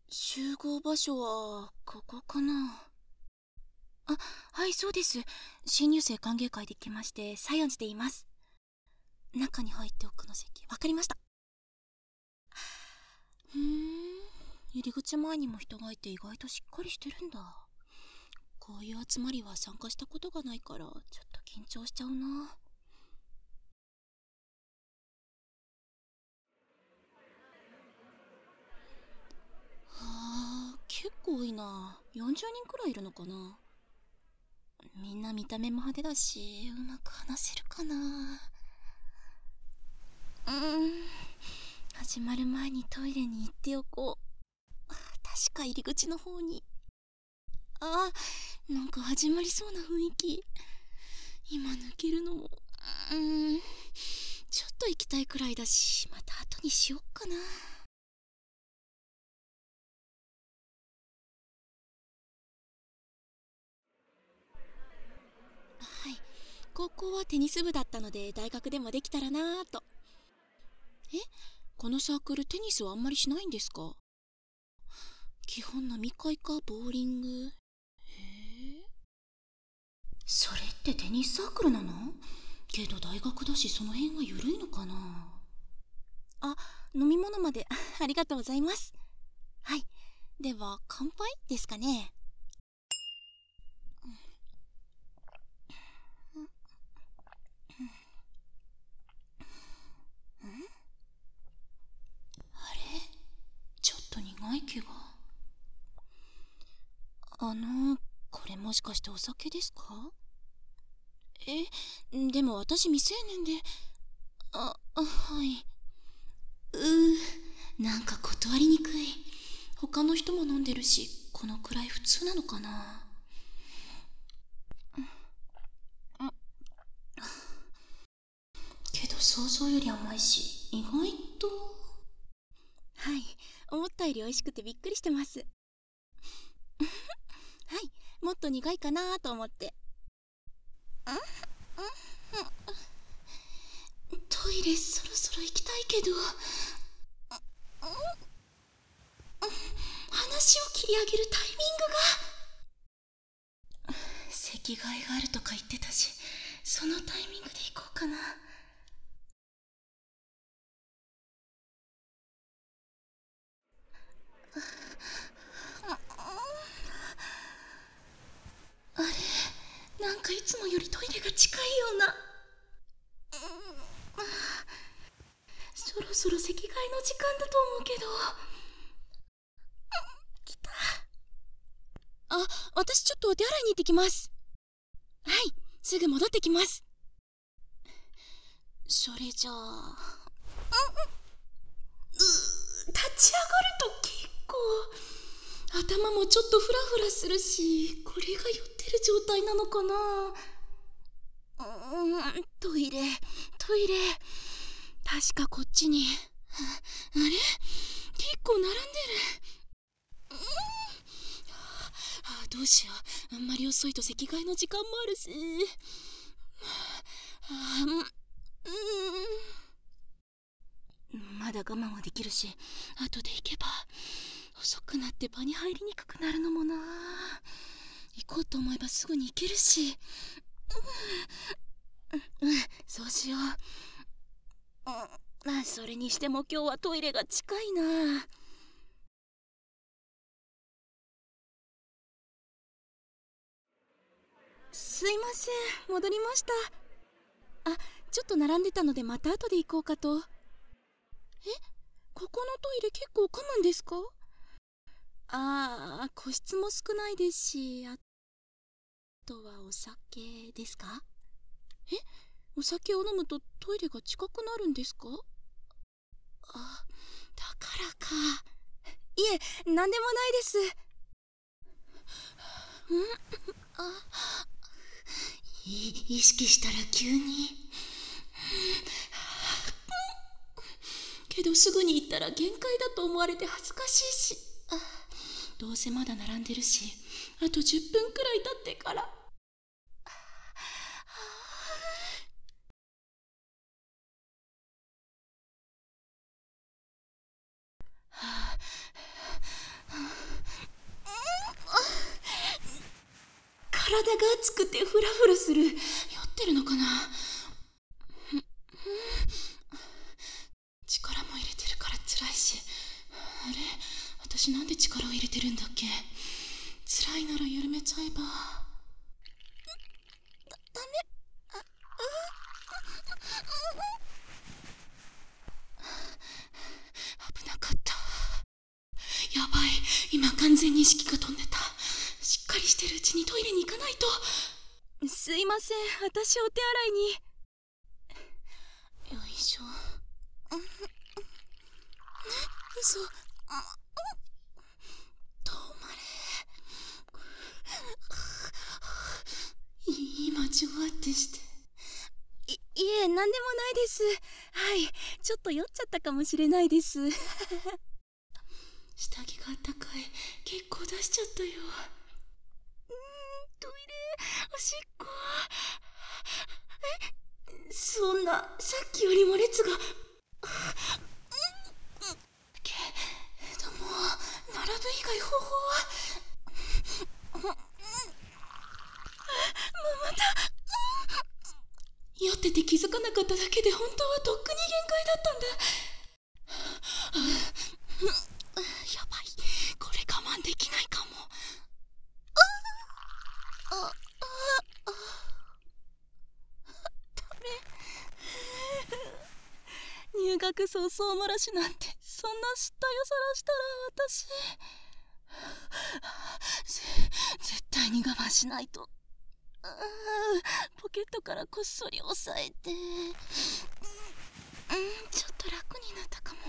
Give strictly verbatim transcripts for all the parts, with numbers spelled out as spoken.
集合場所はここかな。あ、はい、そうです。新入生歓迎会で来まして西園寺でいます。中に入って奥の席。わかりました。ふーん、入り口前にも人がいて意外としっかりしてるんだ。こういう集まりは参加したことがないからちょっと緊張しちゃうな。はあ、結構多いな。よんじゅうにんくらいいるのかな。みんな見た目も派手だし、うまく話せるかな。うーん、始まる前にトイレに行っておこう。確か入り口の方に。あ、なんか始まりそうな雰囲気。今抜けるのも、うーん、ちょっと行きたいくらいだし、また後にしよっかな。はい、高校はテニス部だったので大学でもできたらなぁと。え、このサークルテニスはあんまりしないんですか？基本飲み会かボーリング。へえ。それってテニスサークルなの？けど大学だしその辺は緩いのかな。あ、飲み物までありがとうございます。はい、では乾杯ですかね。あれ、ちょっと苦い気が。あの、これもしかしてお酒ですか？え、でも私未成年で。あ、あ、はい。うー、なんか断りにくい。他の人も飲んでるし、このくらい普通なのかな。けど想像より甘いし、意外と。はい、思ったより美味しくてびっくりしてます。はい、もっと苦いかなと思って。トイレそろそろ行きたいけど、話を切り上げるタイミングが。席替えがあるとか言ってたし、そのタイミングで行こうかな。あれ、なんかいつもよりトイレが近いような。そろそろ席替えの時間だと思うけど。来た。あ、私ちょっとお手洗いに行ってきます。はい、すぐ戻ってきます。それじゃあ、う立ち上がると結構頭もちょっとフラフラするし、これが酔ってる状態なのかな。うーん、トイレトイレ、確かこっちに。あれ、結構並んでる。ああ、どうしよう。あんまり遅いと席替えの時間もあるし。ああ、うん、うん、まだ我慢はできるし、後で行けば。遅くなって場に入りにくくなるのもな。行こうと思えばすぐに行けるし。うん、うん、そうしよう。うん、それにしても今日はトイレが近いな。すいません、戻りました。あ、ちょっと並んでたのでまた後で行こうかと。え、ここのトイレ結構混むんですか？ああ、個室も少ないですし、あとはお酒ですか？え、お酒を飲むとトイレが近くなるんですか？あ、だからか。いえ、なんでもないです。ん、あ、い意識したら急に。けどすぐに行ったら限界だと思われて恥ずかしいし。あ、どうせまだ並んでるし、あとじゅっぷんくらい経ってから。 体が熱くてフラフラする。酔ってるのかな。力も入れてるから辛いし。あれ、私なんで力を入れてるんだっけ。辛いなら緩めちゃえば。だ、ダメ。あ、危なかった。やばい、今完全に意識が飛んでた。しっかりしてるうちにトイレに行かないと。すいません、私お手洗いに。よいしょ。嘘。止まれ。今じゅわってして。い、いえ、なんでもないです。はい、ちょっと酔っちゃったかもしれないです。下着があったかい。結構出しちゃったよ。うーん、トイレ、おしっこ。え、そんな、さっきよりも列が。けども、並ぶ以外方法は。もうまた。酔ってて気づかなかっただけで本当はとっくに限界だったんだ。やばい、これ我慢できないかも。あああダメ。入学早々漏らしなんて、そんな失態をさらしたら私絶対に我慢しないと。ポケットからこっそり押さえて、うん、ちょっと楽になったかも。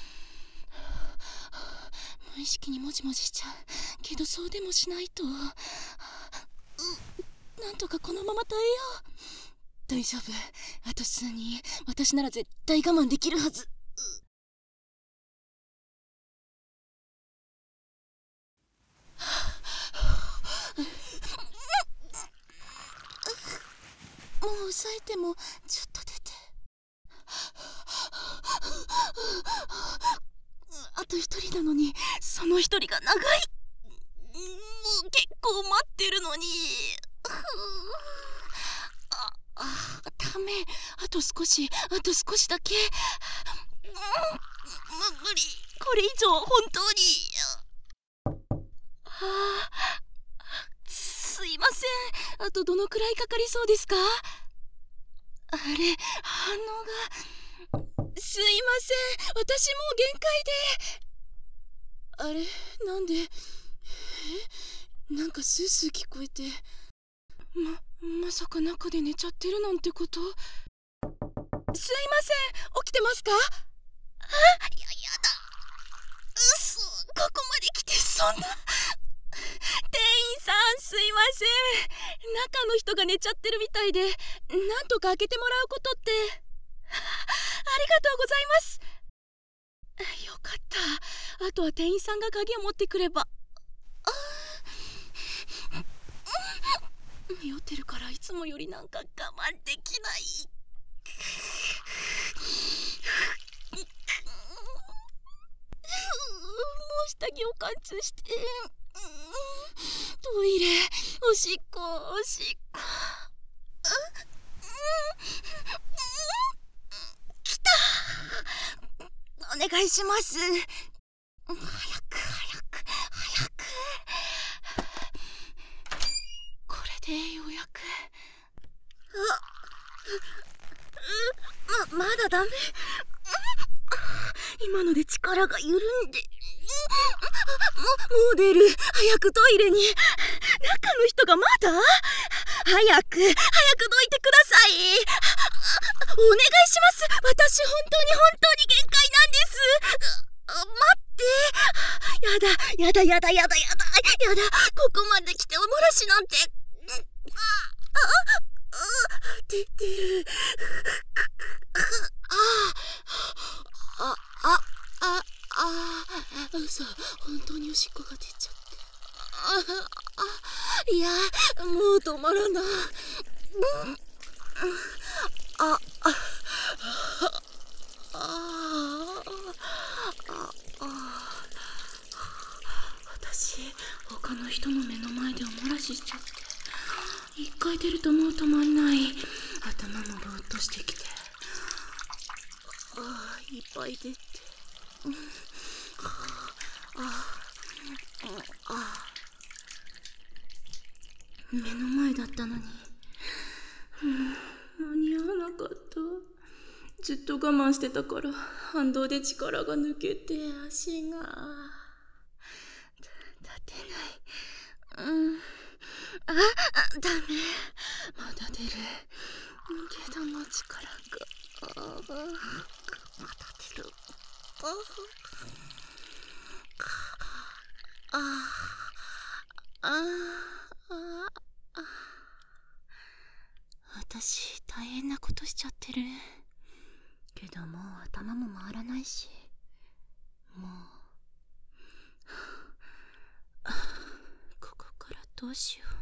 無意識にもじもじしちゃうけど、そうでもしないと。うなんとかこのまま耐えよう。大丈夫、あと数人。私なら絶対我慢できるはず。もう抑えてもちょっと出て。あと一人なのに、その一人が長い。もう結構待ってるのに。ああ、ダメ。あと少し、あと少しだけ。む無理。これ以上本当に。はあ、すいません。あとどのくらいかかりそうですか？あれ、反応が。すいません、私もう限界で。あれ、なんで。え、なんかスースー聞こえて。ま、まさか中で寝ちゃってるなんてこと。すいません、起きてますか？あ、いや、やだ。うそ、ここまで来てそんな。店員さん、すいません。中の人が寝ちゃってるみたいで、なんとか開けてもらうことって。ありがとうございます。よかった。あとは店員さんが鍵を持ってくれば。あ酔ってるからいつもよりなんか我慢できない。もう下着を貫通して。トイレ、おしっこ、おしっこ。来た。お願いします。早く早く早く。これでようやく。あ、ま、まだダメ。今ので力が緩んで。も、もう出る。早くトイレに。中の人がまだ？早く、早くどいてください。お願いします。私本当に本当に限界なんです。待って。やだ、やだ、やだ、やだ、やだ、やだ。ここまで来てお漏らしなんて。あ、あ、出てる。あ、あ、あ、あ、あ、嘘、本当におしっこが出ちゃって。あ、あ、いや、もう止まらない。あ、あ、あ、あ、あ、私、他の人の目の前でお漏らししちゃって。 一回出るともう止まんない。頭もぼーっとしてきて、ああいっぱい出て、うん、あああ目の前だったのに、うん、間に合わなかった。ずっと我慢してたから反動で力が抜けて足が立てない。うん、ああダメ、まだ出るけども力がああまだ出る。あああああ私大変なことしちゃってるけど、もう頭も回らないし、もうここからどうしよう。